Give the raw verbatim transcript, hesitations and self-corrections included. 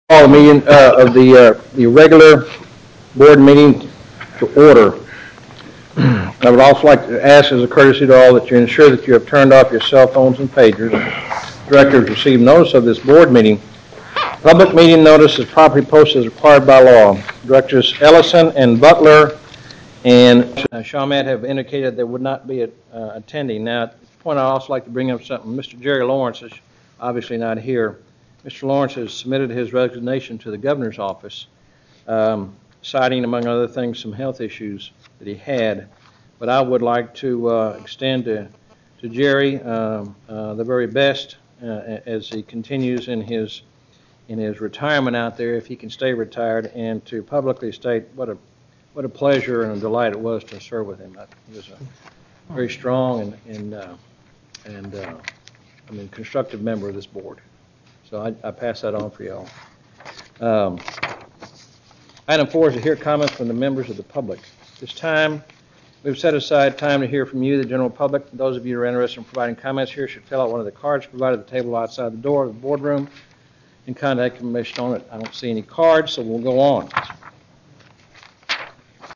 Call the meeting uh, of the uh, the regular board meeting to order. I would also like to ask as a courtesy to all that you ensure that you have turned off your cell phones and pagers. Directors receive notice of this board meeting. Public meeting notice is properly posted as required by law. Directors Ellison and Butler and uh, Shawmut have indicated they would not be uh, attending. Now, at this point, I'd also like to bring up something. Mister Jerry Lawrence is obviously not here. Mister Lawrence has submitted his resignation to the governor's office, um, citing, among other things, some health issues that he had. But I would like to uh, extend to, to Jerry um, uh, the very best uh, as he continues in his in his retirement out there, if he can stay retired, and to publicly state what a what a pleasure and a delight it was to serve with him. He was a very strong and and uh, and uh, I mean constructive member of this board. So I, I pass that on for y'all. Um, item four is to hear comments from the members of the public. This time, we've set aside time to hear from you, the general public. Those of you who are interested in providing comments here should fill out one of the cards provided at the table outside the door of the boardroom and contact information on it. I don't see any cards, so we'll go on.